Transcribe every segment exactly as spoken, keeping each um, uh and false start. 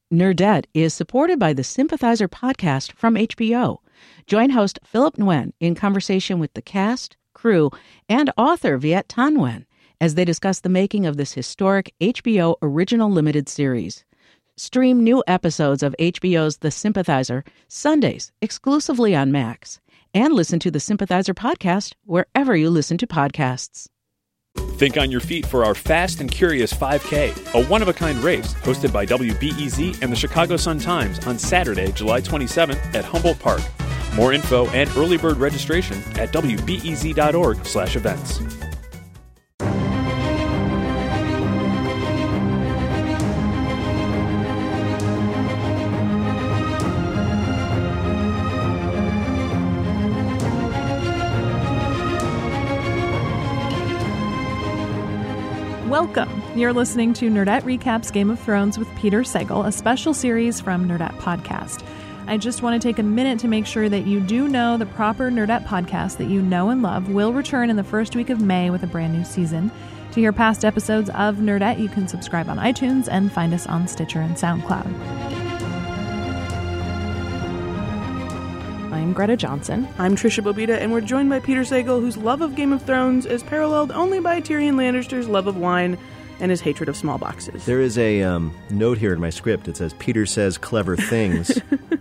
Nerdette is supported by the Sympathizer podcast from H B O. Join host Philip Nguyen in conversation with the cast, crew, and author Viet Thanh Nguyen as they discuss the making of this historic H B O original limited series. Stream new episodes of H B O's The Sympathizer Sundays exclusively on Max, and listen to the Sympathizer podcast wherever you listen to podcasts. Think on your feet for our Fast and Curious five K, a one-of-a-kind race hosted by W B E Z and the Chicago Sun-Times on Saturday, July twenty-seventh at Humboldt Park. More info and early bird registration at W B E Z dot org slash events. Welcome. You're listening to Nerdette Recaps Game of Thrones with Peter Sagal, a special series from Nerdette Podcast. I just want to take a minute to make sure that you do know the proper Nerdette podcast that you know and love will return in the first week of May with a brand new season. To hear past episodes of Nerdette, you can subscribe on iTunes and find us on Stitcher and SoundCloud. I'm Greta Johnson. I'm Trisha Bobita, and we're joined by Peter Sagal, whose love of Game of Thrones is paralleled only by Tyrion Lannister's love of wine and his hatred of small boxes. There is a um, note here in my script. It says, Peter says clever things.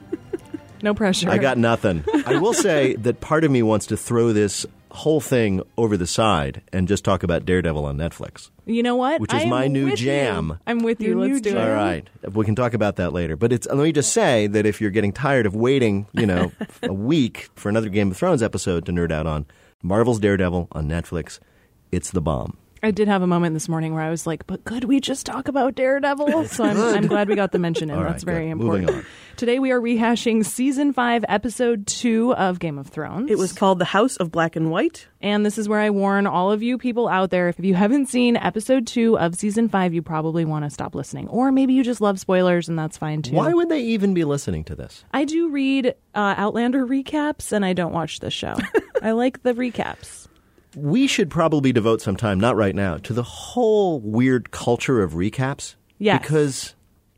No pressure. I got nothing. I will say that part of me wants to throw this whole thing over the side and just talk about Daredevil on Netflix. You know what? Which is my new jam. You. I'm with you. Your Let's new do jam. it. All right. We can talk about that later. But it's, let me just say that if you're getting tired of waiting, you know, a week for another Game of Thrones episode to nerd out on, Marvel's Daredevil on Netflix, it's the bomb. I did have a moment this morning where I was like, but could we just talk about Daredevil? So I'm, I'm glad we got the mention in. All That's right, very good. important. Moving on. Today we are rehashing Season five, Episode two of Game of Thrones. It was called The House of Black and White. And this is where I warn all of you people out there, if you haven't seen Episode two of Season five, you probably want to stop listening. Or maybe you just love spoilers, and that's fine, too. Why would they even be listening to this? I do read uh, Outlander recaps, and I don't watch this show. I like the recaps. We should probably devote some time, not right now, to the whole weird culture of recaps. Yes. Because,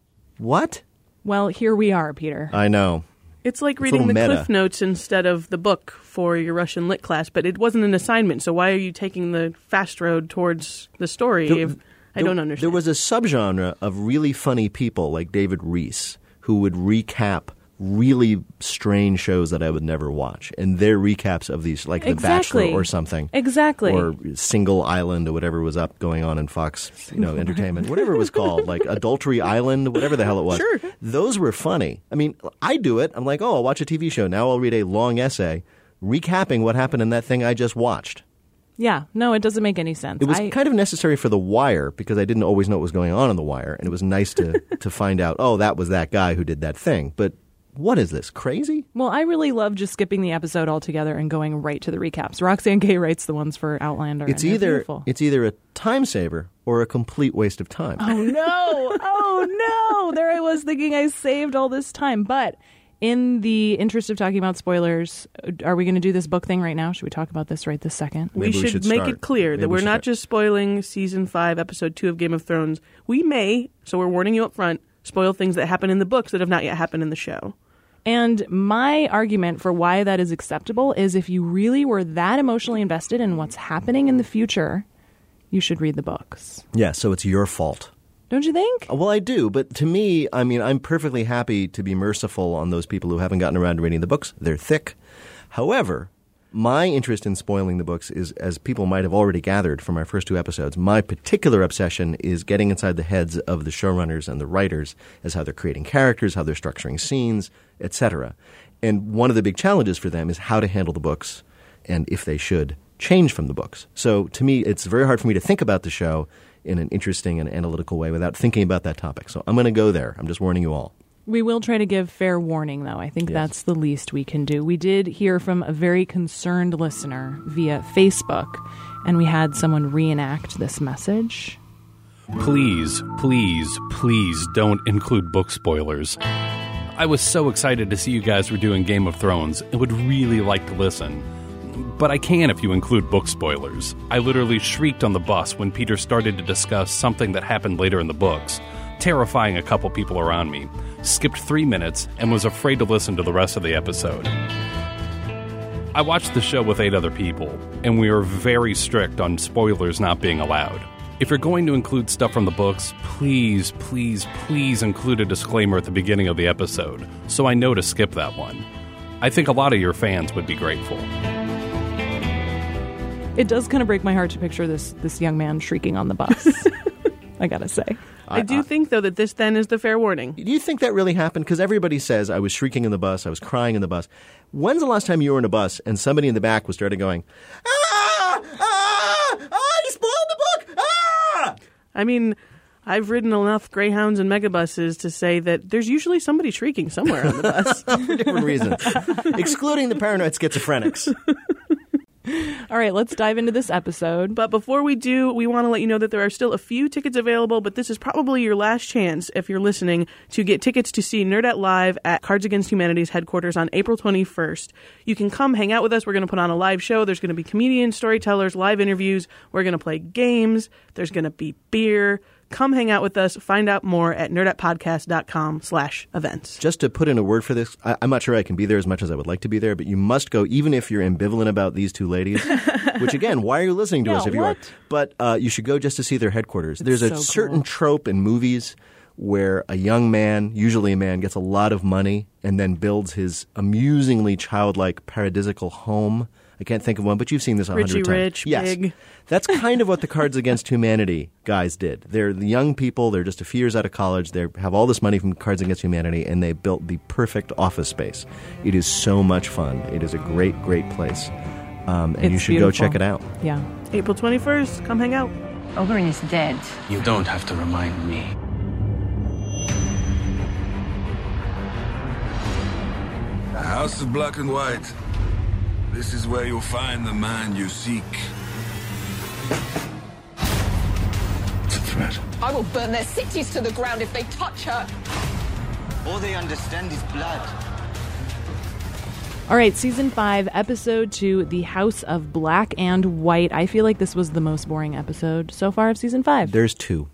what? Well, here we are, Peter. I know. It's like It's a reading the little meta. Cliff Notes instead of the book for your Russian lit class, but it wasn't an assignment, so why are you taking the fast road towards the story? There- if, I there- don't understand. There was a subgenre of really funny people like David Rees who would recap really strange shows that I would never watch. And their recaps of these, like The Exactly. Bachelor or something. Exactly. Or Single Island or whatever was up going on in Fox, you know, Entertainment. Whatever it was called. Like Adultery Island, whatever the hell it was. Sure. Those were funny. I mean, I do it. I'm like, oh, I'll watch a T V show. Now I'll read a long essay recapping what happened in that thing I just watched. Yeah, no, it doesn't make any sense. It was I, kind of necessary for The Wire because I didn't always know what was going on in The Wire. And it was nice to, to find out, oh, that was that guy who did that thing. But what is this, crazy? Well, I really love just skipping the episode altogether and going right to the recaps. Roxanne Gay writes the ones for Outlander. It's and they're either beautiful. it's either a time saver or a complete waste of time. Oh, no. Oh, no. There I was thinking I saved all this time. But in the interest of talking about spoilers, are we going to do this book thing right now? Should we talk about this right this second? we Maybe should, we should make start. it clear Maybe that we we're should not start. just spoiling Season five, Episode two of Game of Thrones. We may, so we're warning you up front, spoil things that happen in the books that have not yet happened in the show. And my argument for why that is acceptable is if you really were that emotionally invested in what's happening in the future, you should read the books. Yeah, so it's your fault. Don't you think? Well, I do, but to me, I mean, I'm perfectly happy to be merciful on those people who haven't gotten around to reading the books. They're thick. However, my interest in spoiling the books is, as people might have already gathered from our first two episodes, my particular obsession is getting inside the heads of the showrunners and the writers as how they're creating characters, how they're structuring scenes, et cetera. And one of the big challenges for them is how to handle the books and if they should change from the books. So to me, it's very hard for me to think about the show in an interesting and analytical way without thinking about that topic. So I'm going to go there. I'm just warning you all. We will try to give fair warning, though. I think Yes. that's the least we can do. We did hear from a very concerned listener via Facebook, and we had someone reenact this message. Please, please, please don't include book spoilers. I was so excited to see you guys were doing Game of Thrones and would really like to listen. But I can if you include book spoilers. I literally shrieked on the bus when Peter started to discuss something that happened later in the books. terrifying a couple people around me, skipped three minutes, and was afraid to listen to the rest of the episode. I watched the show with eight other people, and we are very strict on spoilers not being allowed. If you're going to include stuff from the books, please, please, please include a disclaimer at the beginning of the episode, so I know to skip that one. I think a lot of your fans would be grateful. It does kind of break my heart to picture this this young man shrieking on the bus. I gotta say. I, I do I, think, though, that this then is the fair warning. Do you think that really happened? Because everybody says I was shrieking in the bus, I was crying in the bus. When's the last time you were in a bus and somebody in the back was started going, ah, ah, ah, you spoiled the book, ah! I mean, I've ridden enough Greyhounds and megabuses to say that there's usually somebody shrieking somewhere on the bus. For different reasons. Excluding the paranoid schizophrenics. All right, let's dive into this episode. But before we do, we want to let you know that there are still a few tickets available, but this is probably your last chance, if you're listening, to get tickets to see Nerdette Live at Cards Against Humanity's headquarters on April twenty-first. You can come hang out with us. We're going to put on a live show. There's going to be comedians, storytellers, live interviews. We're going to play games. There's going to be beer. Come hang out with us. Find out more at nerdettepodcast.com slash events. Just to put in a word for this, I, I'm not sure I can be there as much as I would like to be there, but you must go, even if you're ambivalent about these two ladies, which, again, why are you listening to yeah, us if what? you are? But uh, you should go just to see their headquarters. There's a so certain cool. trope in movies where a young man, usually a man, gets a lot of money and then builds his amusingly childlike paradisical home. I can't think of one, but you've seen this a hundred times. Richie Rich, yes. big. That's kind of what the Cards Against Humanity guys did. They're the young people. They're just a few years out of college. They have all this money from Cards Against Humanity, and they built the perfect office space. It is so much fun. It is a great, great place. Um, and It's you should beautiful. go check it out. Yeah. April twenty-first. Come hang out. Oberyn is dead. You don't have to remind me. The House of Black and White. This is where you'll find the man you seek. It's a threat. I will burn their cities to the ground if they touch her. All they understand is blood. All right, Season five, Episode two, The House of Black and White. I feel like this was the most boring episode so far of Season five. There's two.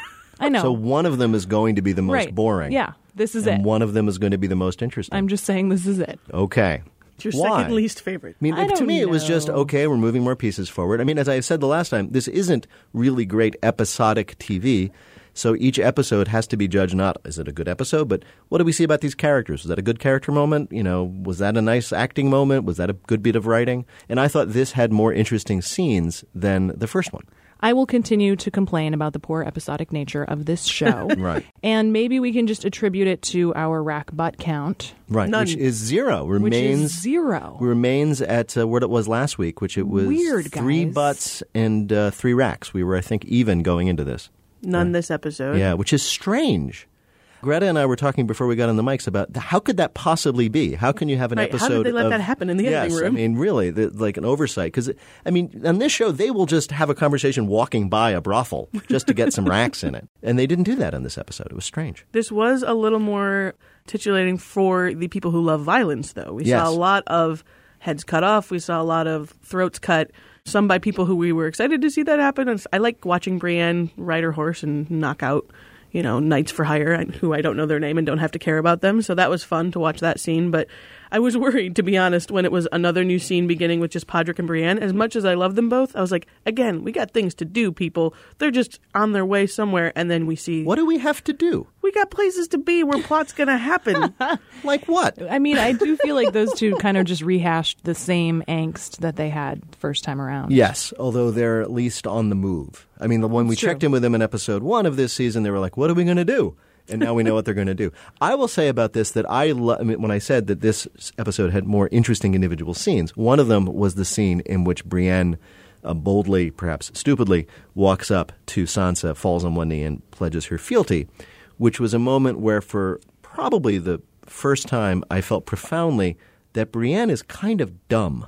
I know. So one of them is going to be the most right. boring. Yeah, this is and it. one of them is going to be the most interesting. I'm just saying this is it. Okay. It's your Why? second least favorite. I mean, I to don't me, it was just, know. okay, we're moving more pieces forward. I mean, as I said the last time, this isn't really great episodic T V. So each episode has to be judged not, is it a good episode, but what do we see about these characters? Was that a good character moment? You know, was that a nice acting moment? Was that a good bit of writing? And I thought this had more interesting scenes than the first one. I will continue to complain about the poor episodic nature of this show. Right. And maybe we can just attribute it to our rack butt count. Right, None. which is zero. Remains, Which is zero. Remains at uh, what it was last week, which it was Weird, three guys. butts and uh, three racks. We were, I think, even going into this. None this episode. Yeah, which is strange. Greta and I were talking before we got on the mics about how could that possibly be? How can you have an Right, how episode did they let of, that happen in the yes, editing room? I mean, really, the, like an oversight. Because, I mean, on this show, they will just have a conversation walking by a brothel just to get some racks in it. And they didn't do that on this episode. It was strange. This was a little more titillating for the people who love violence, though. We Yes. saw a lot of heads cut off. We saw a lot of throats cut, some by people who we were excited to see that happen. And I like watching Brienne ride her horse and knock out, you know, knights for hire, who I don't know their name and don't have to care about them. So that was fun to watch that scene. But I was worried, to be honest, when it was another new scene beginning with just Podrick and Brienne. As much as I love them both, I was like, again, we got things to do, people. They're just on their way somewhere, and then we see... What do we have to do? We got places to be where plot's going to happen. Like what? I mean, I do feel like those two kind of just rehashed the same angst that they had first time around. Yes, although they're at least on the move. I mean, the when we It's true. checked in with them in episode one of this season, they were like, what are we going to do? And now we know what they're going to do. I will say about this that I, lo- I mean, when I said that this episode had more interesting individual scenes, one of them was the scene in which Brienne uh, boldly, perhaps stupidly, walks up to Sansa, falls on one knee, and pledges her fealty, which was a moment where for probably the first time I felt profoundly that Brienne is kind of dumb.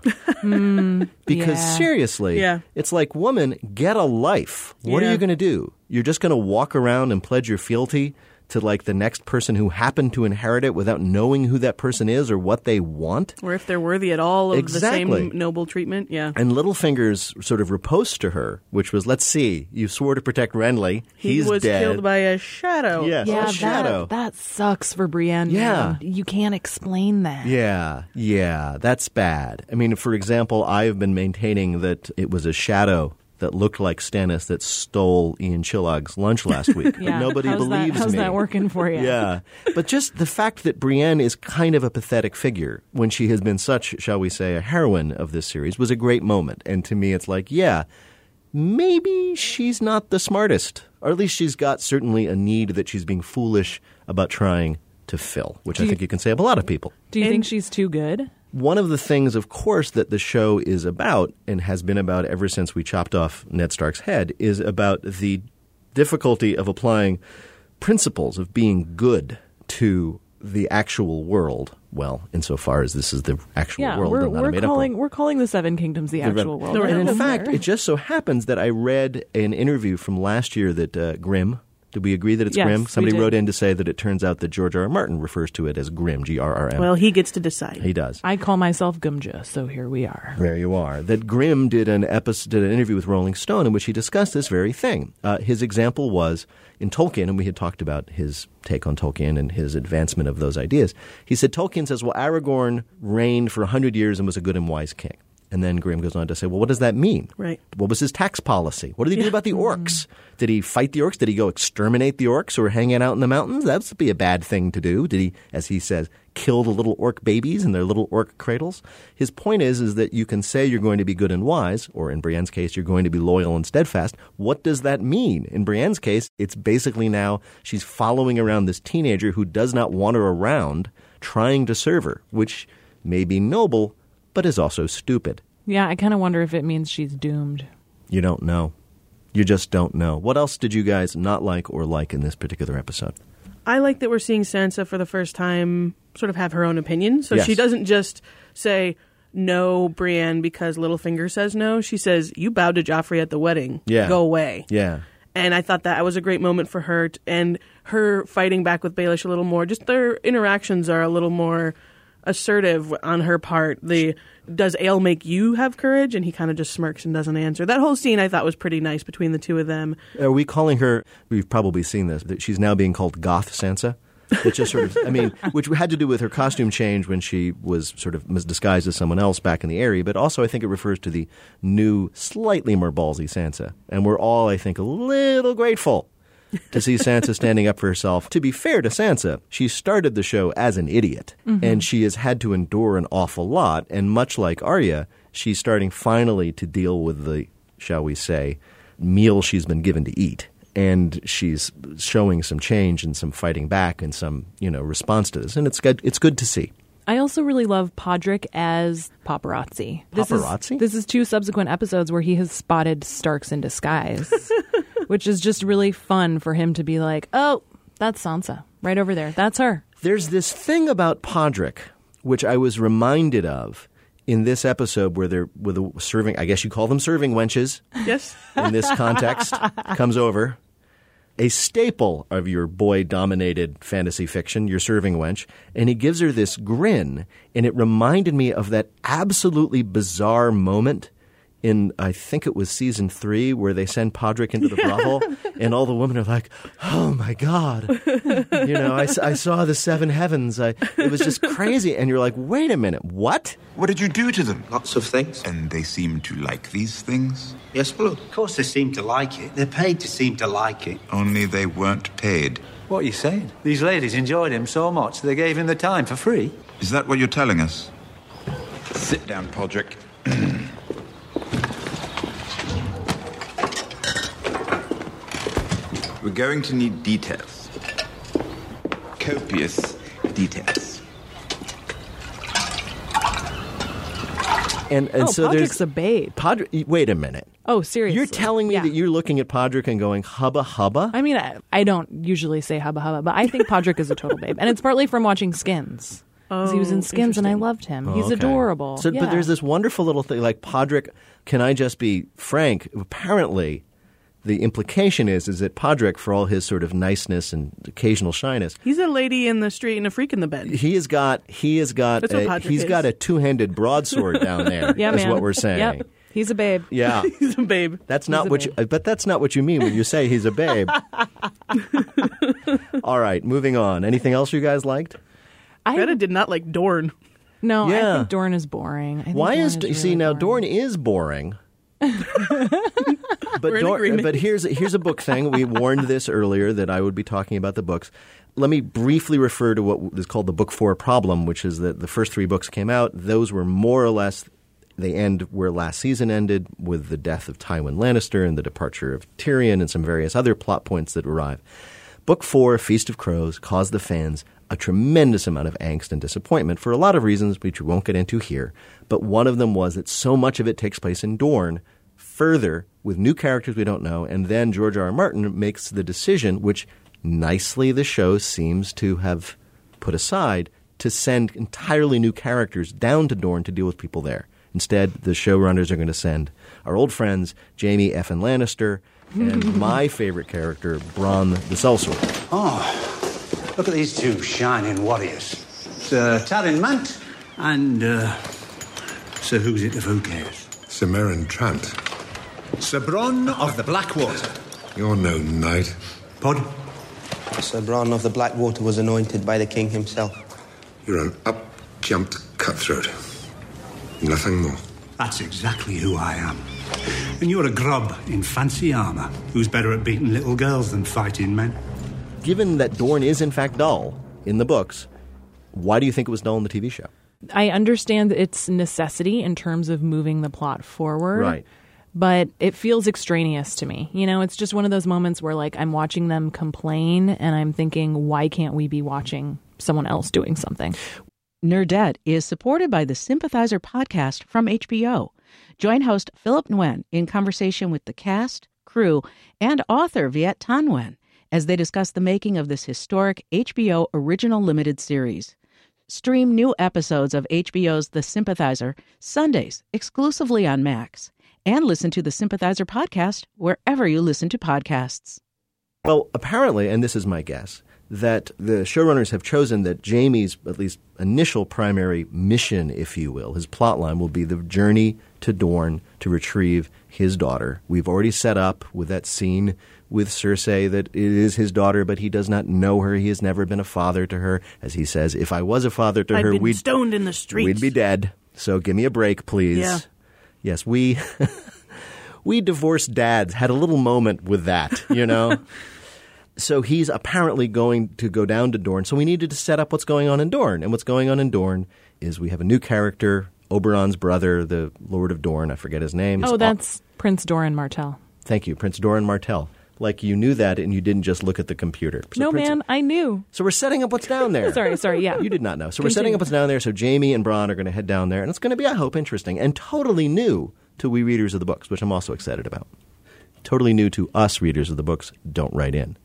Mm, Because yeah. seriously, Yeah. it's like, woman, get a life. What Yeah. are you going to do? You're just going to walk around and pledge your fealty to like the next person who happened to inherit it without knowing who that person is or what they want. Or if they're worthy at all of Exactly. the same noble treatment. Yeah. And Littlefinger's sort of riposte to her, which was, let's see, you swore to protect Renly. He He's was dead. killed by a shadow. Yes, Yeah, a shadow. that, that sucks for Brienne. Yeah. man. You can't explain that. Yeah, yeah, that's bad. I mean, for example, I have been maintaining that it was a shadow that looked like Stannis that stole Ian Chillag's lunch last week. Yeah. But nobody how's believes that, how's me. that working for you? Yeah. But just the fact that Brienne is kind of a pathetic figure when she has been such, shall we say, a heroine of this series was a great moment. And to me, it's like, yeah, maybe she's not the smartest. Or at least she's got certainly a need that she's being foolish about trying to fill, which Do I you- think you can say of a lot of people. Do you And- think she's too good? One of the things, of course, that the show is about and has been about ever since we chopped off Ned Stark's head is about the difficulty of applying principles of being good to the actual world. Well, insofar as this is the actual Yeah, world, we're, and not a we're made-up calling world. we're calling the Seven Kingdoms the actual world. And in Doesn't fact, matter. it just so happens that I read an interview from last year that uh, Grimm. Did we agree that it's Yes, Grimm? we Somebody did. wrote in to say that it turns out that George R. R. Martin refers to it as Grimm, G R R M. Well, he gets to decide. He does. I call myself Gumja, so here we are. There you are. That Grimm did an episode, did an interview with Rolling Stone in which he discussed this very thing. Uh, his example was in Tolkien, and we had talked about his take on Tolkien and his advancement of those ideas. He said Tolkien says, well, Aragorn reigned for a hundred years and was a good and wise king. And then Grimm goes on to say, well, what does that mean? Right. What was his tax policy? What did he do Yeah. about the orcs? Did he fight the orcs? Did he go exterminate the orcs who were hanging out in the mountains? That would be a bad thing to do. Did he, as he says, kill the little orc babies in their little orc cradles? His point is, is that you can say you're going to be good and wise, or in Brienne's case, you're going to be loyal and steadfast. What does that mean? In Brienne's case, it's basically now she's following around this teenager who does not want her around, trying to serve her, which may be noble, but is also stupid. Yeah, I kind of wonder if it means she's doomed. You don't know. You just don't know. What else did you guys not like or like in this particular episode? I like that we're seeing Sansa for the first time sort of have her own opinion. So Yes. she doesn't just say, no, Brienne, because Littlefinger says no. She says, you bowed to Joffrey at the wedding. Yeah. Go away. Yeah. And I thought that was a great moment for her. t- and her fighting back with Baelish a little more. Just their interactions are a little more assertive on her part. The does Ale make you have courage? And he kind of just smirks and doesn't answer. That whole scene I thought was pretty nice between the two of them. Are we calling her, we've probably seen this, that she's now being called Goth Sansa? Which is sort of, I mean, which had to do with her costume change when she was sort of mis- disguised as someone else back in the area, but also I think it refers to the new, slightly more ballsy Sansa. And we're all, I think, a little grateful to see Sansa standing up for herself. To be fair to Sansa, she started the show as an idiot, Mm-hmm. and she has had to endure an awful lot. And much like Arya, she's starting finally to deal with the, shall we say, meal she's been given to eat. And she's showing some change and some fighting back and some, you know, response to this. And it's good, it's good to see. I also really love Podrick as paparazzi. This Paparazzi? Is, this is two subsequent episodes where he has spotted Starks in disguise, which is just really fun for him to be like, oh, that's Sansa right over there. That's her. There's this thing about Podrick, which I was reminded of in this episode where they're with a serving, I guess you call them serving wenches Yes. in this context, comes over. A staple of your boy-dominated fantasy fiction, your serving wench, and he gives her this grin, and it reminded me of that absolutely bizarre moment in, I think it was season three, where they send Podrick into the brothel, and all the women are like, oh my God. You know, I, I saw the seven heavens. I, it was just crazy. And you're like, wait a minute, what? What did you do to them? Lots of things. And they seem to like these things? Yes, well, of course they seem to like it. They're paid to seem to like it. Only they weren't paid. What are you saying? These ladies enjoyed him so much they gave him the time for free. Is that what you're telling us? Sit down, Podrick. We're going to need details. Copious details. And, and oh, so Podrick's there's a babe. Podrick. Wait a minute. Oh, seriously. You're telling me Yeah. that you're looking at Podrick and going, hubba hubba? I mean, I, I don't usually say hubba hubba, but I think Podrick is a total babe. And it's partly from watching Skins. Because he was in Oh, Skins and I interesting. loved him. Oh, He's okay. adorable. So, yeah. But there's this wonderful little thing like Podrick, can I just be frank? Apparently, the implication is is that Podrick, for all his sort of niceness and occasional shyness, he's a lady in the street and a freak in the bed. He has got he has got That's what a, Podrick he's is. got a two-handed broadsword down there. Yeah, is man. what we're saying. Yep. He's a babe. Yeah, he's a babe. That's He's not a what babe. you. But that's not what you mean when you say he's a babe. All right, moving on. Anything else you guys liked? I Greta did not like Dorn. No, Yeah. I think Dorn is boring. I think Why Dorn is, is see really now boring. Dorn is boring. But We're in Dorn, agreement. but here's here's a book thing. We warned this earlier that I would be talking about the books. Let me briefly refer to what is called the Book Four problem, which is that the first three books came out. Those were more or less they end where last season ended, with the death of Tywin Lannister and the departure of Tyrion and some various other plot points that arrive. Book Four, Feast of Crows, caused the fans a tremendous amount of angst and disappointment for a lot of reasons, which we won't get into here. But one of them was that so much of it takes place in Dorne, further with new characters we don't know, and then George R. R. Martin makes the decision, which nicely the show seems to have put aside, to send entirely new characters down to Dorne to deal with people there. Instead, the showrunners are going to send our old friends, Jaime Effin Lannister, and my favorite character, Bronn the Sellsword. Oh, look at these two shining warriors. Sir Tarin Mant and uh, Sir Who's It of Who Cares? Sir Meryn Trant. Sir Bronn of the Blackwater. You're no knight. Pod? Sir Bronn of the Blackwater was anointed by the king himself. You're an up-jumped cutthroat. Nothing more. That's exactly who I am. And you're a grub in fancy armour who's better at beating little girls than fighting men. Given that Dorne is in fact dull in the books, why do you think it was dull in the T V show? I understand its necessity in terms of moving the plot forward. Right. But it feels extraneous to me. You know, it's just one of those moments where, like, I'm watching them complain and I'm thinking, why can't we be watching someone else doing something? Nerdette is supported by the Sympathizer podcast from H B O. Join host Philip Nguyen in conversation with the cast, crew, and author Viet Thanh Nguyen as they discuss the making of this historic H B O original limited series. Stream new episodes of H B O's The Sympathizer Sundays exclusively on Max. And listen to the Sympathizer podcast wherever you listen to podcasts. Well, apparently, and this is my guess, that the showrunners have chosen that Jaime's, at least initial primary mission, if you will, his plotline will be the journey to Dorne to retrieve his daughter. We've already set up with that scene with Cersei that it is his daughter, but he does not know her. He has never been a father to her. As he says, if I was a father to I'd her, been we'd, stoned in the streets. we'd be dead. So give me a break, please. Yeah. Yes, we we divorced dads had a little moment with that, you know. So he's apparently going to go down to Dorne. So we needed to set up what's going on in Dorne. And what's going on in Dorne is we have a new character, Oberon's brother, the Lord of Dorne. I forget his name. Oh, It's that's Prince Doran Martell. Thank you, Prince Doran Martell. Like you knew that and you didn't just look at the computer. So no, Prince- man, I knew. So we're setting up what's down there. sorry, sorry, yeah. You did not know. So we're Continue. setting up what's down there. So Jaime and Bronn are going to head down there. And it's going to be, I hope, interesting and totally new to we readers of the books, which I'm also excited about. Totally new to us readers of the books. Don't write in.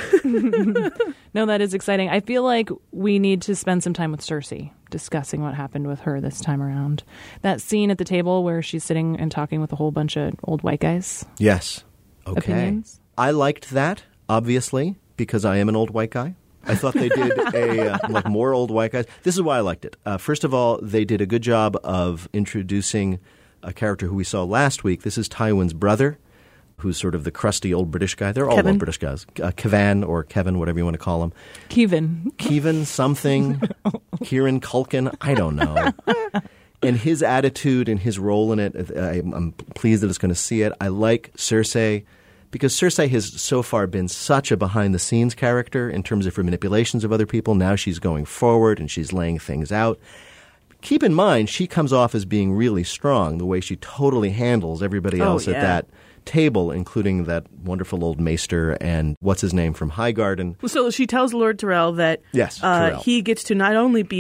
No, that is exciting. I feel like we need to spend some time with Cersei discussing what happened with her this time around. That scene at the table where she's sitting and talking with a whole bunch of old white guys. Yes. Okay. Opinions? I liked that, obviously, because I am an old white guy. I thought they did a uh, like more old white guys. This is why I liked it. Uh, first of all, they did a good job of introducing a character who we saw last week. This is Tywin's brother, who's sort of the crusty old British guy. They're all Kevin. old British guys. Uh, Kevan or Kevin, whatever you want to call him. Kevin. Kevin something. Kieran Culkin. I don't know. And his attitude and his role in it, I, I'm pleased that it's going to see it. I like Cersei because Cersei has so far been such a behind-the-scenes character in terms of her manipulations of other people. Now she's going forward and she's laying things out. Keep in mind, she comes off as being really strong, the way she totally handles everybody Oh, else yeah. at that table, including that wonderful old maester and what's his name from Highgarden. So she tells Lord Tyrell that Yes, uh, Tyrell. he gets to not only be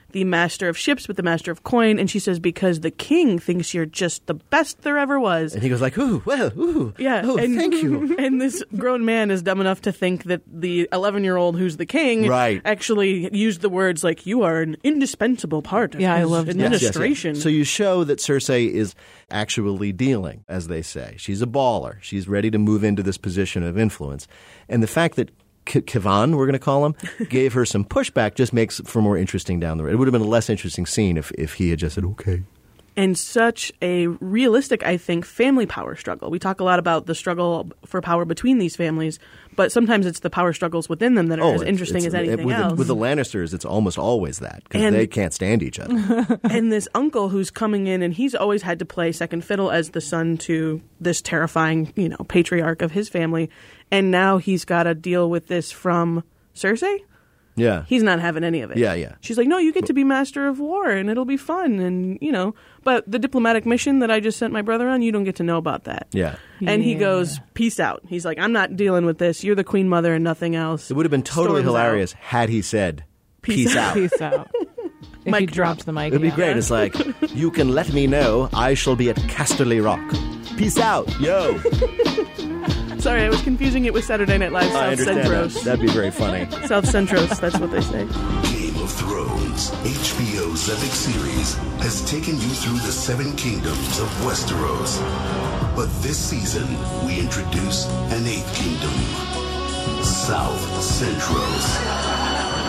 the master of ships, but the master of coin. And she says, because the king thinks you're just the best there ever was. And he goes like, ooh, well, ooh, yeah, oh, and, thank you. And this grown man is dumb enough to think that the eleven-year-old who's the king right. actually used the words like, you are an indispensable part of yeah, his I love administration. Yes, yes, yes. So you show that Cersei is actually dealing, as they say. She's a baller. She's ready to move into this position of influence. And the fact that K- Kivan, we're going to call him, gave her some pushback just makes for more interesting down the road. It would have been a less interesting scene if, if he had just said, okay. And such a realistic, I think, family power struggle. We talk a lot about the struggle for power between these families, but sometimes it's the power struggles within them that are oh, as interesting as anything with else. The, with the Lannisters, it's almost always that, because they can't stand each other. And this uncle who's coming in, and he's always had to play second fiddle as the son to this terrifying, you know, patriarch of his family. And now he's got to deal with this from Cersei? Yeah. He's not having any of it. Yeah, yeah. She's like, no, you get to be master of war, and it'll be fun, and, you know. But the diplomatic mission that I just sent my brother on, you don't get to know about that. Yeah. And he Yeah. goes, peace out. He's like, I'm not dealing with this. You're the queen mother and nothing else. It would have been totally Storms hilarious out. had he said, peace, out. Peace out. If Mic he dropped the mic. It'd be yeah. great. It's like, you can let me know I shall be at Casterly Rock. Peace out. Yo. Sorry, I was confusing it with Saturday Night Live I South understand Centros. that. That'd be very funny. South Centros, that's what they say. Game of Thrones, H B O's epic series, has taken you through the seven kingdoms of Westeros. But this season, we introduce an eighth kingdom, South Centros.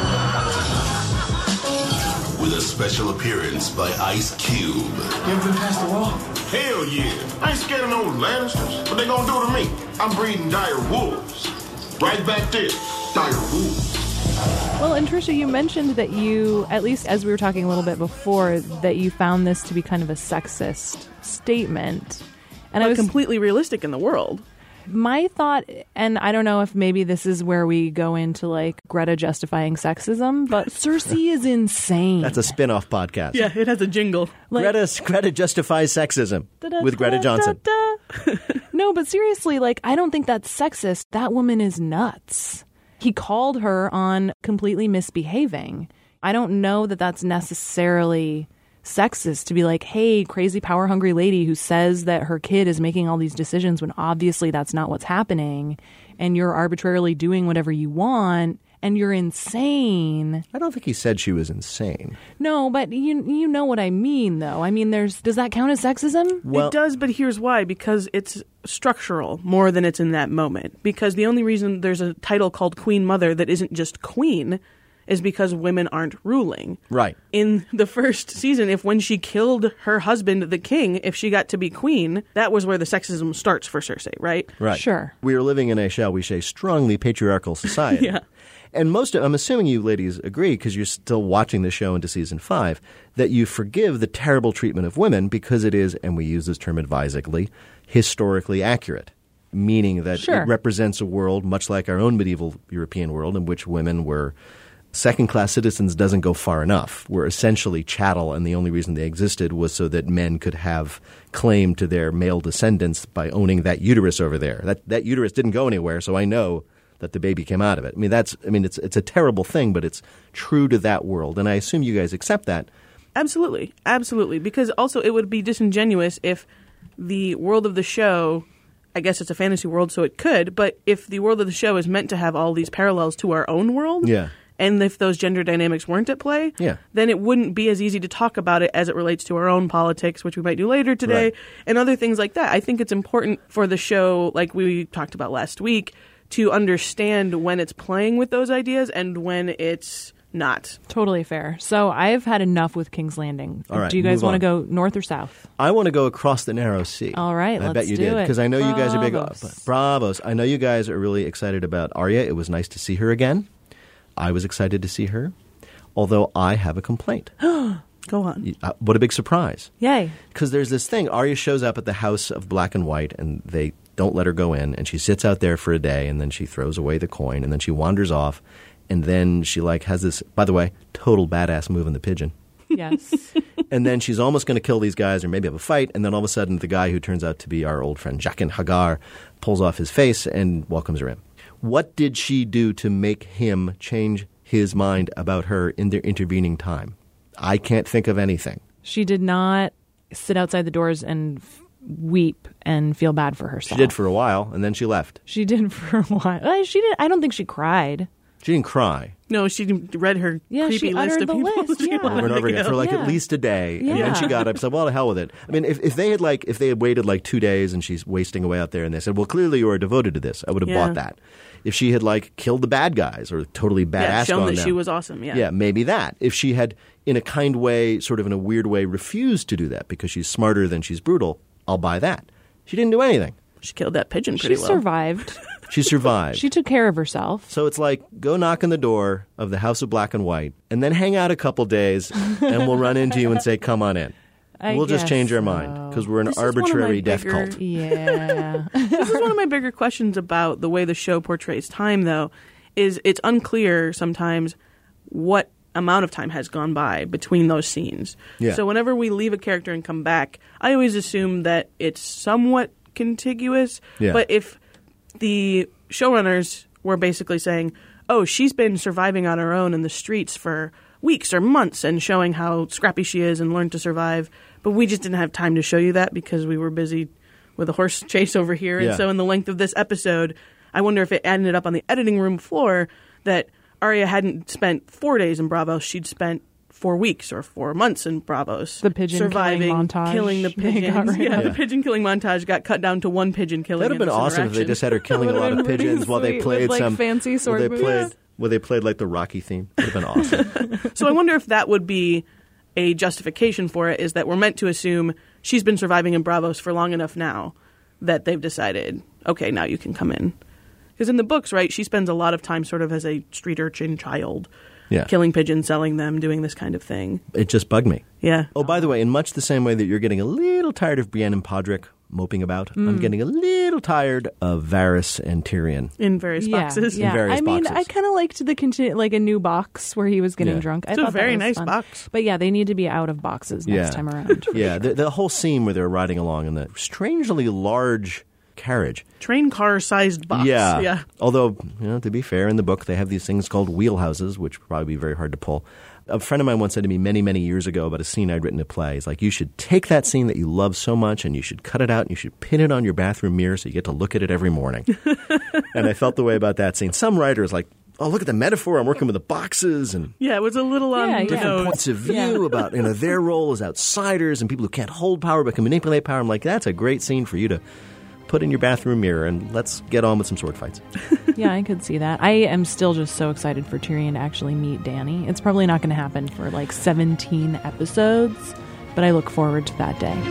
With a special appearance by Ice Cube. You ever been past the wall? Hell yeah. I ain't scared of no Lannisters. What they gonna do to me? I'm breeding dire wolves. Right back there. Dire wolves. Well, and Trisha, you mentioned that you, at least as we were talking a little bit before, that you found this to be kind of a sexist statement. And but I was completely realistic in the world. My thought, and I don't know if maybe this is where we go into like Greta justifying sexism, but Cersei is insane. That's a spin-off podcast. Yeah, it has a jingle. Like, Greta, Greta justifies sexism with Greta Johnson. No, but seriously, like, I don't think that's sexist. That woman is nuts. He called her on completely misbehaving. I don't know that that's necessarily sexist to be like, hey, crazy power hungry lady who says that her kid is making all these decisions when obviously that's not what's happening, and you're arbitrarily doing whatever you want and you're insane. I don't think he said she was insane. No, but you you know what I mean though. I mean, there's does that count as sexism? Well, it does, but here's why. Because it's structural more than it's in that moment. Because the only reason there's a title called Queen Mother that isn't just queen is because women aren't ruling. Right. In the first season, if when she killed her husband, the king, if she got to be queen, that was where the sexism starts for Cersei, right? Right. Sure. We are living in a, shall we say, strongly patriarchal society. Yeah. And most of, I'm assuming you ladies agree, because you're still watching the show into season five, that you forgive the terrible treatment of women because it is, and we use this term advisedly, historically accurate. Meaning that Sure. it represents a world, much like our own medieval European world, in which women were second-class citizens doesn't go far enough. Were essentially chattel, and the only reason they existed was so that men could have claim to their male descendants by owning that uterus over there. That that uterus didn't go anywhere, so I know that the baby came out of it. I mean, that's I mean, it's it's a terrible thing, but it's true to that world, and I assume you guys accept that. Absolutely. Absolutely. Because also it would be disingenuous if the world of the show, I guess it's a fantasy world, so it could, but if the world of the show is meant to have all these parallels to our own world, Yeah. and if those gender dynamics weren't at play, Yeah. then it wouldn't be as easy to talk about it as it relates to our own politics, which we might do later today, Right. and other things like that. I think it's important for the show, like we talked about last week, to understand when it's playing with those ideas and when it's not. Totally fair. So I've had enough with King's Landing. All right, do you guys move want to on. go north or south? I want to go across the narrow sea. All right, I let's bet you do did, it. because I know you guys are big. Bravos. Bravos. I know you guys are really excited about Arya. It was nice to see her again. I was excited to see her, although I have a complaint. Go on. Uh, what a big surprise. Yay. Because there's this thing. Arya shows up at the House of Black and White, and they don't let her go in, and she sits out there for a day, and then she throws away the coin, and then she wanders off, and then she like has this, by the way, total badass move in the pigeon. Yes. And then she's almost going to kill these guys or maybe have a fight, and then all of a sudden the guy who turns out to be our old friend Jaqen H'ghar pulls off his face and welcomes her in. What did she do to make him change his mind about her in the intervening time? I can't think of anything. She did not sit outside the doors and f- weep and feel bad for herself. She did for a while, and then she left. She did for a while. Uh, She did. I don't think she cried. She didn't cry. No, she read her Yeah, creepy she list uttered of the people list, she yeah. wanted Over and to over again kill. for like Yeah. at least a day, and Yeah. then she got up. Said, "Well, to hell with it." I mean, if, if they had like if they had waited like two days and she's wasting away out there, and they said, "Well, clearly you are devoted to this," I would have Yeah. bought that. If she had like killed the bad guys or totally badass Yeah, shown on that them, she was awesome. Yeah. yeah, maybe that. If she had, in a kind way, sort of in a weird way, refused to do that because she's smarter than she's brutal, I'll buy that. She didn't do anything. She killed that pigeon pretty She well. survived. She survived. She took care of herself. So it's like, go knock on the door of the House of Black and White and then hang out a couple days and we'll run into you and say, come on in. I we'll just guess change our so. mind because we're an This is one of my arbitrary death bigger- cult. Yeah. This is one of my bigger questions about the way the show portrays time, though, is it's unclear sometimes what amount of time has gone by between those scenes. Yeah. So whenever we leave a character and come back, I always assume that it's somewhat contiguous. Yeah. But if the showrunners were basically saying, oh, she's been surviving on her own in the streets for weeks or months and showing how scrappy she is and learned to survive, but we just didn't have time to show you that because we were busy with a horse chase over here. Yeah. And so in the length of this episode, I wonder if it ended up on the editing room floor that Arya hadn't spent four days in Bravos, she'd spent four weeks or four months in Bravos. The pigeon surviving, killing montage killing the they got pigeons. rid Yeah, of. the pigeon killing montage got cut down to one pigeon killing. That would have in been this awesome if they interaction. just had her killing a lot of Would've been pigeons pretty while they sweet played with, like, some fancy sword while they played moves. while they played like the Rocky theme. Would have been awesome. So I wonder if that would be a justification for it, is that we're meant to assume she's been surviving in Bravos for long enough now that they've decided, okay, now you can come in. Because in the books, right, she spends a lot of time sort of as a street urchin child, Yeah. killing pigeons, selling them, doing this kind of thing. It just bugged me. Yeah. Oh, by the way, in much the same way that you're getting a little tired of Brienne and Podrick moping about, I'm Mm. getting a little tired of Varys and Tyrion. In various Yeah, boxes. yeah. In various I mean, boxes. I kind of liked the conti- like a new box where he was getting Yeah. drunk. I It's a thought that very was nice fun. box. But yeah, they need to be out of boxes next yeah. time around. for yeah, sure. the, the whole scene where they're riding along in the strangely large carriage. Train car sized box. Yeah. Yeah. Although, you know, to be fair, in the book they have these things called wheelhouses, which would probably be very hard to pull. A friend of mine once said to me many, many years ago about a scene I'd written in a play. He's like, you should take that scene that you love so much and you should cut it out and you should pin it on your bathroom mirror so you get to look at it every morning. And I felt the way about that scene. Some writers like, oh, look at the metaphor. I'm working with the boxes and Yeah, it was a little on Yeah, the yeah. nose. points of view Yeah. about, you know, their role as outsiders and people who can't hold power but can manipulate power. I'm like, that's a great scene for you to put in your bathroom mirror and let's get on with some sword fights. Yeah, I could see that. I am still just so excited for Tyrion to actually meet Dany. It's probably not going to happen for like seventeen episodes, but I look forward to that day.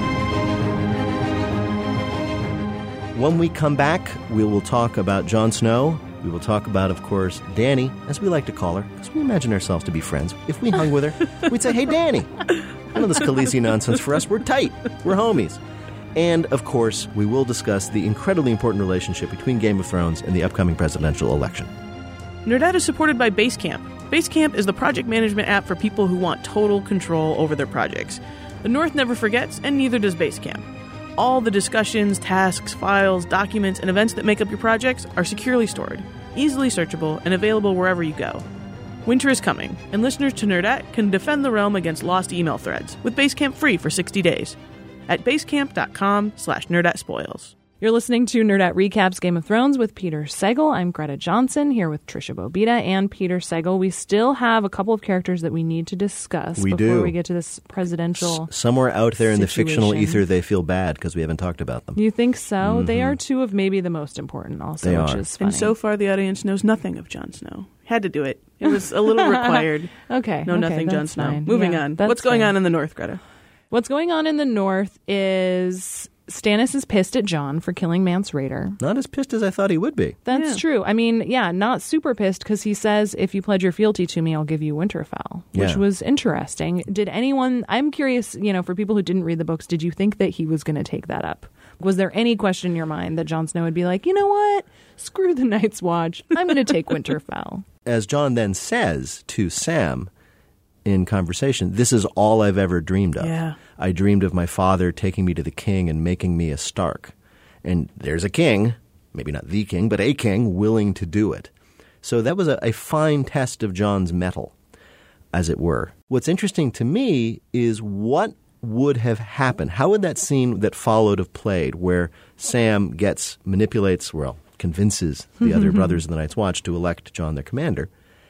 When we come back, we will talk about Jon Snow. We will talk about, of course, Dany, as we like to call her, because we imagine ourselves to be friends. If we hung with her, we'd say, hey, Dany. None of this Khaleesi nonsense for us. We're tight. We're homies. And, of course, we will discuss the incredibly important relationship between Game of Thrones and the upcoming presidential election. Nerdette is supported by Basecamp. Basecamp is the project management app for people who want total control over their projects. The North never forgets, and neither does Basecamp. All the discussions, tasks, files, documents, and events that make up your projects are securely stored, easily searchable, and available wherever you go. Winter is coming, and listeners to Nerdette can defend the realm against lost email threads with Basecamp free for sixty days at basecamp.com slash nerdette spoils. You're listening to Nerdette Recaps Game of Thrones with Peter Sagal. I'm Greta Johnson here with Trisha Bobita and Peter Sagal. We still have a couple of characters that we need to discuss We before do. we get to this presidential. S- somewhere out there in the fictional situation. ether, they feel bad because we haven't talked about them. You think so? Mm-hmm. They are two of maybe the most important also, They which are. is funny. And so far, the audience knows nothing of Jon Snow. Had to do it. It was a little required. Okay. No, okay, nothing, Jon that's Snow. fine. Moving Yeah, on. that's What's going fair. on in the North, Greta? What's going on in the North is Stannis is pissed at Jon for killing Mance Rayder. Not as pissed as I thought he would be. That's Yeah. true. I mean, yeah, not super pissed because he says, if you pledge your fealty to me, I'll give you Winterfell, which Yeah. was interesting. Did anyone, I'm curious, you know, for people who didn't read the books, did you think that he was going to take that up? Was there any question in your mind that Jon Snow would be like, you know what? Screw the Night's Watch. I'm going to take Winterfell. As Jon then says to Sam in conversation, this is all I've ever dreamed of. Yeah. I dreamed of my father taking me to the king and making me a Stark. And there's a king, maybe not the king, but a king willing to do it. So that was a, a fine test of Jon's mettle. as it were. What's interesting to me is what would have happened. How would that scene that followed have played where Sam gets, manipulates, well, convinces the other brothers of the Night's Watch to elect Jon their commander,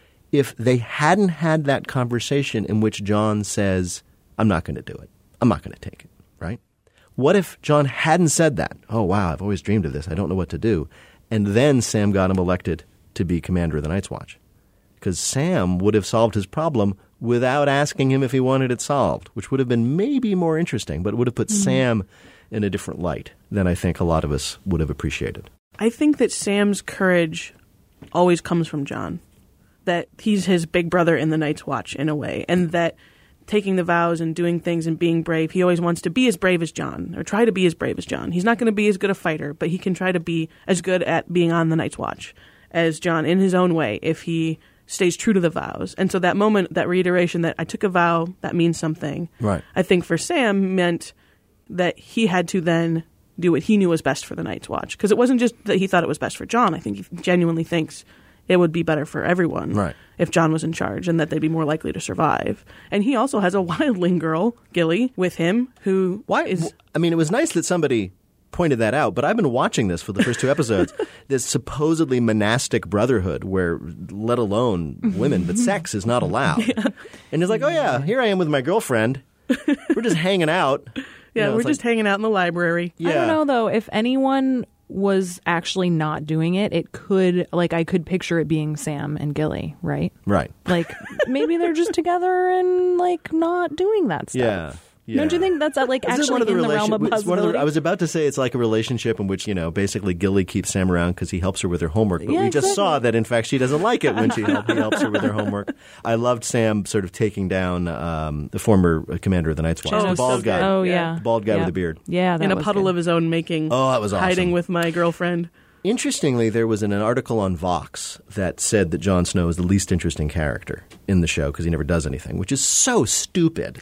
if they hadn't had that conversation in which Jon says, I'm not going to do it. I'm not going to take it, right? What if Jon hadn't said that? Oh, wow, I've always dreamed of this. I don't know what to do. And then Sam got him elected to be commander of the Night's Watch. Because Sam would have solved his problem without asking him if he wanted it solved, which would have been maybe more interesting, but it would have put mm-hmm. Sam in a different light than I think a lot of us would have appreciated. I think that Sam's courage always comes from Jon, that he's his big brother in the Night's Watch in a way, and that taking the vows and doing things and being brave, he always wants to be as brave as Jon, or try to be as brave as Jon. He's not going to be as good a fighter, but he can try to be as good at being on the Night's Watch as Jon in his own way if he stays true to the vows. And so that moment, that reiteration that I took a vow, that means something, right. I think for Sam meant that he had to then do what he knew was best for the Night's Watch. Because it wasn't just that he thought it was best for Jon. I think he genuinely thinks it would be better for everyone right. if Jon was in charge and that they'd be more likely to survive. And he also has a wildling girl, Gilly, with him who Why is... I mean, it was nice that somebody pointed that out, but I've been watching this for the first two episodes, this supposedly monastic brotherhood where, let alone women, but sex is not allowed. Yeah. And it's like, oh yeah, here I am with my girlfriend. We're just hanging out. Yeah, you know, we're just like, hanging out in the library. Yeah. I don't know, though. If anyone was actually not doing it, it could, like, I could picture it being Sam and Gilly, right? Right. Like, maybe they're just together and, like, not doing that stuff. Yeah. Yeah. Don't you think that's uh, like Is actually one of the in the relation- realm of it's one of possibility? the, I was about to say it's like a relationship in which, you know, basically Gilly keeps Sam around because he helps her with her homework. But Yeah, we just exactly. saw that, in fact, she doesn't like it when she help, he helps her with her homework. I loved Sam sort of taking down um, the former commander of the Night's Watch, Oh, the bald so guy. good. Oh, yeah. The bald guy yeah. with the beard. Yeah, that in a was puddle good. of his own making. Oh, that was awesome. Hiding with my girlfriend. Interestingly, there was an, an article on Vox that said that Jon Snow is the least interesting character in the show because he never does anything, which is so stupid.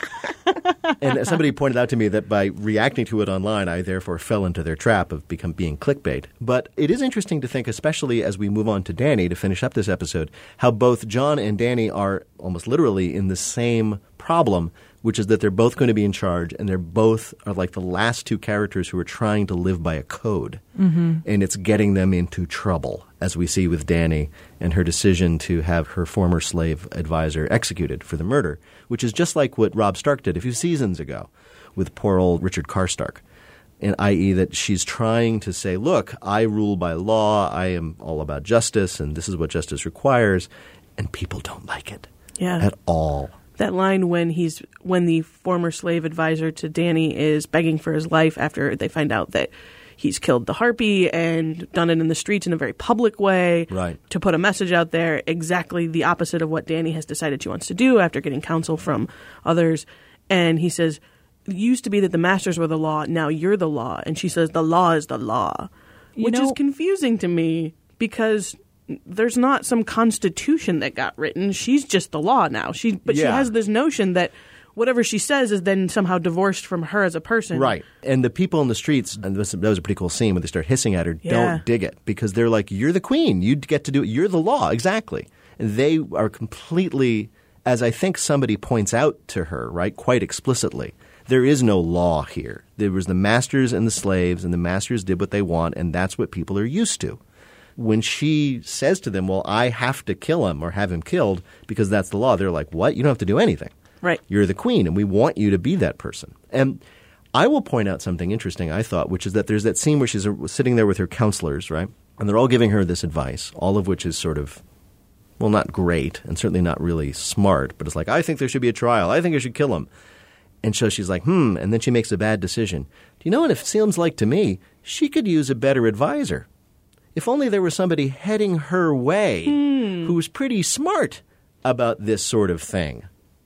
And somebody pointed out to me that by reacting to it online, I therefore fell into their trap of become being clickbait. But it is interesting to think, especially as we move on to Dany to finish up this episode, how both Jon and Dany are almost literally in the same problem, which is that they're both going to be in charge, and they're both are like the last two characters who are trying to live by a code. Mm-hmm. And it's getting them into trouble, as we see with Dany and her decision to have her former slave advisor executed for the murder, which is just like what Robb Stark did a few seasons ago with poor old Richard Karstark. And that is that she's trying to say, look, I rule by law, I am all about justice, and this is what justice requires, and people don't like it Yeah. at all. That line when he's when the former slave advisor to Dany is begging for his life after they find out that he's killed the Harpy and done it in the streets in a very public way Right. to put a message out there, exactly the opposite of what Dany has decided she wants to do after getting counsel from others. And he says, it used to be that the masters were the law, now you're the law. And she says, the law is the law, You which know- is confusing to me because there's not some constitution that got written. She's just the law now. She, but she Yeah. has this notion that whatever she says is then somehow divorced from her as a person. Right. And the people in the streets, and this, that was a pretty cool scene when they start hissing at her, Yeah. don't dig it because they're like, you're the queen. You get to do it. You're the law. Exactly. And they are completely, as I think somebody points out to her, right, quite explicitly, there is no law here. There was the masters and the slaves, and the masters did what they want, and that's what people are used to. When she says to them, well, I have to kill him or have him killed because that's the law, they're like, what? You don't have to do anything. Right. You're the queen, and we want you to be that person. And I will point out something interesting, I thought, which is that there's that scene where she's sitting there with her counselors, right? And they're all giving her this advice, all of which is sort of, well, not great and certainly not really smart, but it's like, I think there should be a trial. I think I should kill him. And so she's like, hmm, and then she makes a bad decision. Do you know what it seems like to me? She could use a better advisor. If only there was somebody heading her way Hmm. who was pretty smart about this sort of thing.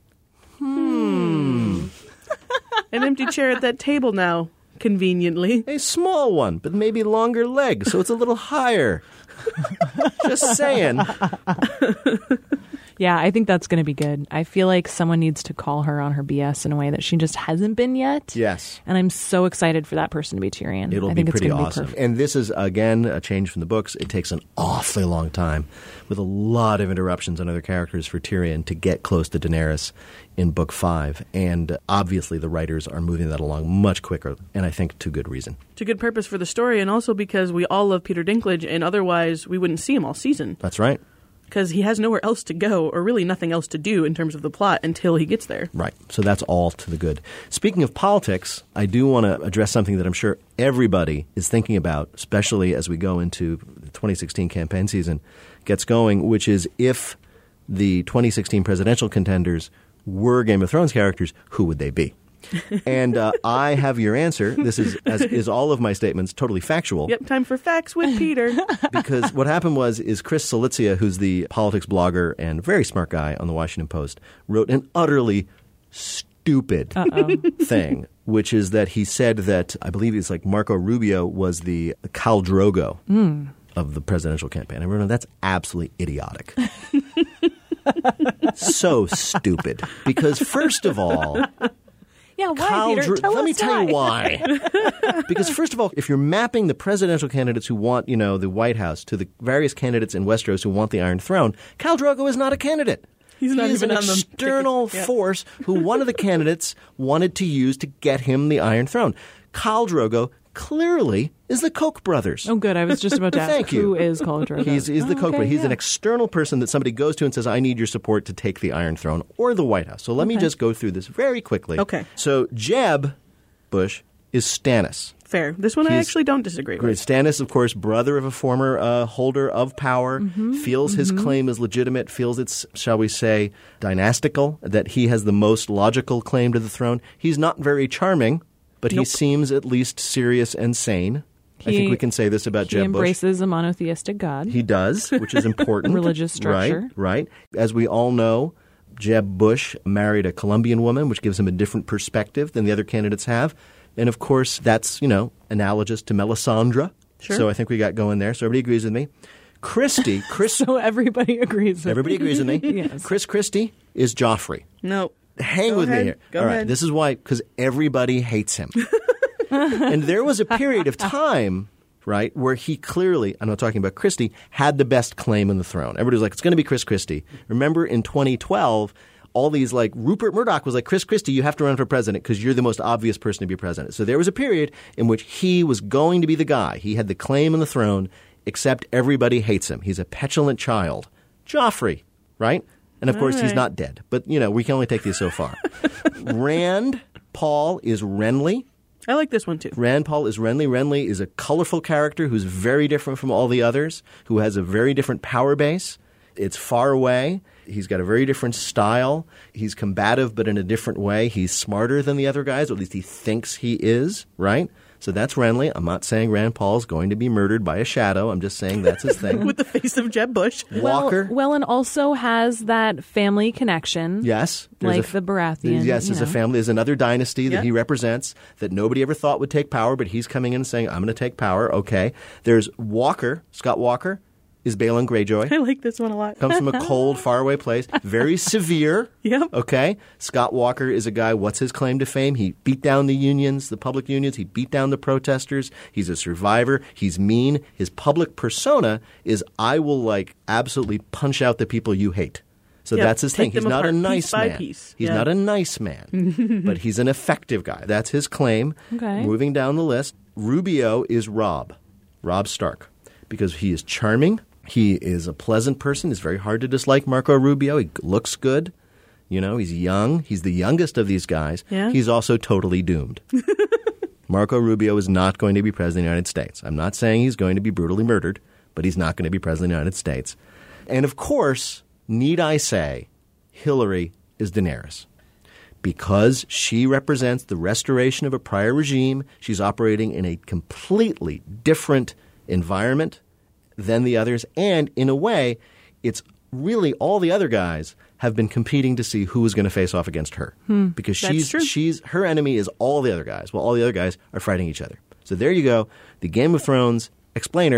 Hmm. An empty chair at that table now, conveniently. A small one, but maybe longer legs, so it's a little higher. Just saying. Yeah, I think that's going to be good. I feel like someone needs to call her on her B S in a way that she just hasn't been yet. Yes. And I'm so excited for that person to be Tyrion. It'll I be think pretty it's gonna awesome. Be and this is, again, a change from the books. It takes an awfully long time with a lot of interruptions on other characters for Tyrion to get close to Daenerys in book five. And obviously the writers are moving that along much quicker, and I think to good reason. To good purpose for the story, and also because we all love Peter Dinklage, and otherwise we wouldn't see him all season. That's right. Because he has nowhere else to go, or really nothing else to do in terms of the plot until he gets there. Right. So that's all to the good. Speaking of politics, I do want to address something that I'm sure everybody is thinking about, especially as we go into the twenty sixteen campaign season gets going, which is if the twenty sixteen presidential contenders were Game of Thrones characters, who would they be? And uh, I have your answer. This is, as is all of my statements, totally factual. Yep, time for facts with Peter. Because what happened was is Chris Salizia, who's the politics blogger and very smart guy on the Washington Post, wrote an utterly stupid Uh-oh. thing, which is that he said that, I believe it's like Marco Rubio was the Khal Drogo Mm. of the presidential campaign. I remember that's absolutely idiotic. So stupid. Because first of all... Yeah, why, Khal Peter? Dro- Tell Let us me tell you why. why. Because first of all, if you're mapping the presidential candidates who want, you know, the White House to the various candidates in Westeros who want the Iron Throne, Khal Drogo is not a candidate. He's not he is even an on the external ticket. Yeah. force who one of the candidates wanted to use to get him the Iron Throne. Khal Drogo clearly is the Koch brothers. Oh, good. I was just about to ask Thank you. who is Khal Drogo. He's, he's the oh, Koch okay, brother. He's yeah. an external person that somebody goes to and says, I need your support to take the Iron Throne or the White House. So let me Okay. just go through this very quickly. Okay. So Jeb Bush is Stannis. Fair. This one I He's- actually don't disagree Great. with. Stannis, of course, brother of a former uh, holder of power, Mhm, feels his mhm. claim is legitimate, feels it's, shall we say, dynastical, that he has the most logical claim to the throne. He's not very charming, but he Nope. seems at least serious and sane. I He- think we can say this about He Jeb Bush. embraces a monotheistic God. He does, which is important. Religious structure. Right, right. As we all know, Jeb Bush married a Colombian woman, which gives him a different perspective than the other candidates have. And, of course, that's, you know, analogous to Melisandre. Sure. So I think we got going there. So everybody agrees with me. Christie. Chris, so everybody agrees with everybody me. agrees with me. Yes. Chris Christie is Joffrey. No. Hang Go with ahead. me here. Go All right. ahead. This is why, because everybody hates him. And there was a period of time, right, where he clearly, I'm not talking about Christie, had the best claim on the throne. Everybody was like, it's going to be Chris Christie. Remember in twenty twelve, all these like Rupert Murdoch was like, Chris Christie, you have to run for president because you're the most obvious person to be president. So there was a period in which he was going to be the guy. He had the claim on the throne, except everybody hates him. He's a petulant child. Joffrey, right? And of course, All he's right. not dead. But, you know, we can only take these so far. Rand Paul is Renly. I like this one too. Rand Paul is Renly. Renly is a colorful character who's very different from all the others, who has a very different power base. It's far away. He's got a very different style. He's combative, but in a different way. He's smarter than the other guys, or at least he thinks he is, right? So that's Renly. I'm not saying Rand Paul's going to be murdered by a shadow. I'm just saying that's his thing. With the face of Jeb Bush. Walker. Well, well, and also has that family connection. Yes. there's Like a- the Baratheon. Yes, you there's a know. family. There's another dynasty that Yeah. he represents that nobody ever thought would take power, but he's coming in and saying, I'm going to take power. Okay. There's Walker, Scott Walker, is Balon Greyjoy. I like this one a lot. Comes from a cold, faraway place. Very severe. Yep. Okay. Scott Walker is a guy, what's his claim to fame? He beat down the unions, the public unions. He beat down the protesters. He's a survivor. He's mean. His public persona is, I will, like, absolutely punch out the people you hate. So Yep. that's his Take thing. He's them not a apart nice piece by man. piece. He's Yeah. not a nice man, but he's an effective guy. That's his claim. Okay. Moving down the list, Rubio is Rob, Rob Stark, because he is charming. He is a pleasant person. It's very hard to dislike Marco Rubio. He looks good. You know, he's young. He's the youngest of these guys. Yeah. He's also totally doomed. Marco Rubio is not going to be president of the United States. I'm not saying he's going to be brutally murdered, but he's not going to be president of the United States. And of course, need I say, Hillary is Daenerys. Because she represents the restoration of a prior regime, she's operating in a completely different environment than the others. And in a way, it's really all the other guys have been competing to see who is going to face off against her. Hmm. Because That's she's true. she's her enemy is all the other guys, while all the other guys are fighting each other. So there you go. The Game of Thrones explainer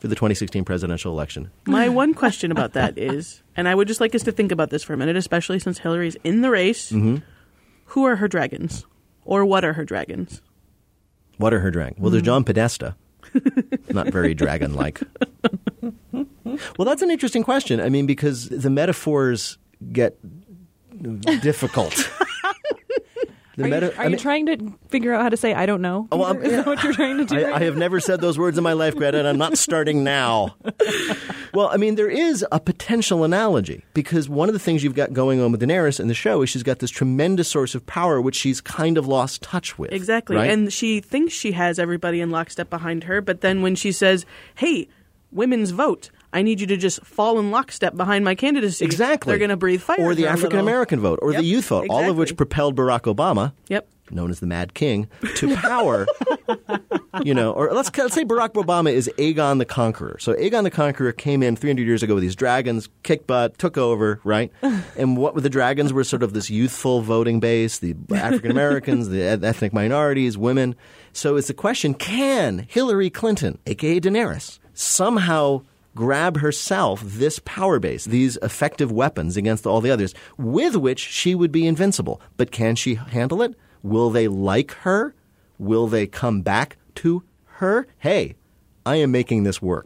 for the twenty sixteen presidential election. My one question about that is, and I would just like us to think about this for a minute, especially since Hillary's in the race, Mm-hmm. who are her dragons? Or what are her dragons? What are her dragons? Well, there's John Podesta. Not very dragon-like. Well, that's an interesting question. I mean, because the metaphors get difficult. The are meta- you, are I you mean, trying to figure out how to say I don't know? Oh, well, Is that what you're trying to do? I, right I have never said those words in my life, Greta, and I'm not starting now. Well, I mean, there is a potential analogy because one of the things you've got going on with Daenerys in the show is she's got this tremendous source of power which she's kind of lost touch with. Exactly. Right? And she thinks she has everybody in lockstep behind her, but then when she says, hey, women's vote, I need you to just fall in lockstep behind my candidacy. Exactly. They're going to breathe fire. Or the for a African American little. vote, or Yep, the youth vote, all of exactly. which propelled Barack Obama, Yep. known as the Mad King, to power. You know, or let's, let's say Barack Obama is Aegon the Conqueror. So Aegon the Conqueror came in three hundred years ago with these dragons, kicked butt, took over, right? And what were the dragons were sort of this youthful voting base, the African Americans, the ethnic minorities, women. So it's the question, can Hillary Clinton, a k a. Daenerys, somehow grab herself this power base, these effective weapons against all the others, with which she would be invincible? But can she handle it? Will they like her? Will they come back to her? Hey, I am making this work.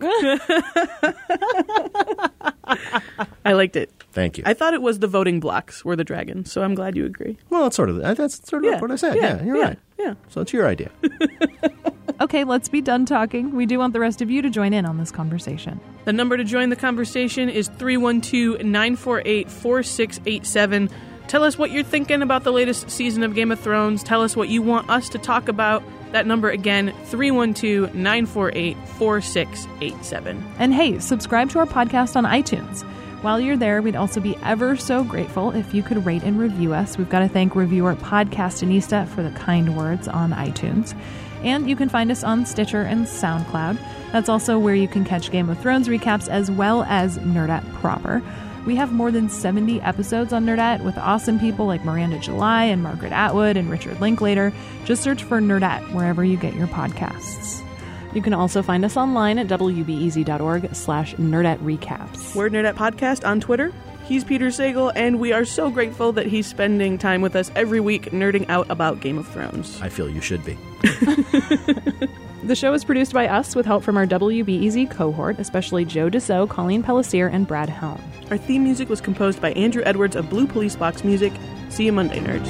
I liked it. Thank you. I thought it was the voting blocks were the dragons, so I'm glad you agree. Well, that's sort of that's sort of Yeah, what I said. yeah, Yeah, you're yeah, right. yeah. So it's your idea. Okay, let's be done talking. We do want the rest of you to join in on this conversation. The number to join the conversation is three one two, nine four eight, four six eight seven. Tell us what you're thinking about the latest season of Game of Thrones. Tell us what you want us to talk about. That number again, three one two, nine four eight, four six eight seven. And hey, subscribe to our podcast on iTunes. While you're there, we'd also be ever so grateful if you could rate and review us. We've got to thank reviewer Podcastinista for the kind words on iTunes. And you can find us on Stitcher and SoundCloud. That's also where you can catch Game of Thrones recaps as well as Nerdette proper. We have more than seventy episodes on Nerdette with awesome people like Miranda July and Margaret Atwood and Richard Linklater. Just search for Nerdette wherever you get your podcasts. You can also find us online at wbez.org slash Nerdette Recaps. We're Nerdette Podcast on Twitter. He's Peter Sagal, and we are so grateful that he's spending time with us every week nerding out about Game of Thrones. I feel you should be. The show is produced by us with help from our W B E Z cohort, especially Joe Deso, Colleen Pellissier, and Brad Helm. Our theme music was composed by Andrew Edwards of Blue Police Box Music. See you Monday, nerds.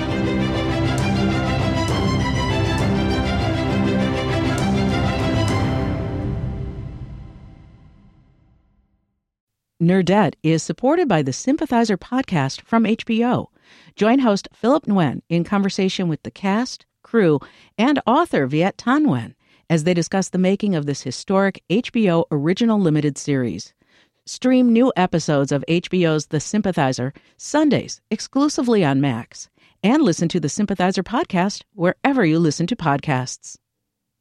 Nerdette is supported by the Sympathizer podcast from H B O. Join host Philip Nguyen in conversation with the cast, crew, and author Viet Thanh Nguyen as they discuss the making of this historic H B O original limited series. Stream new episodes of H B O's The Sympathizer Sundays exclusively on Max, and listen to the Sympathizer podcast wherever you listen to podcasts.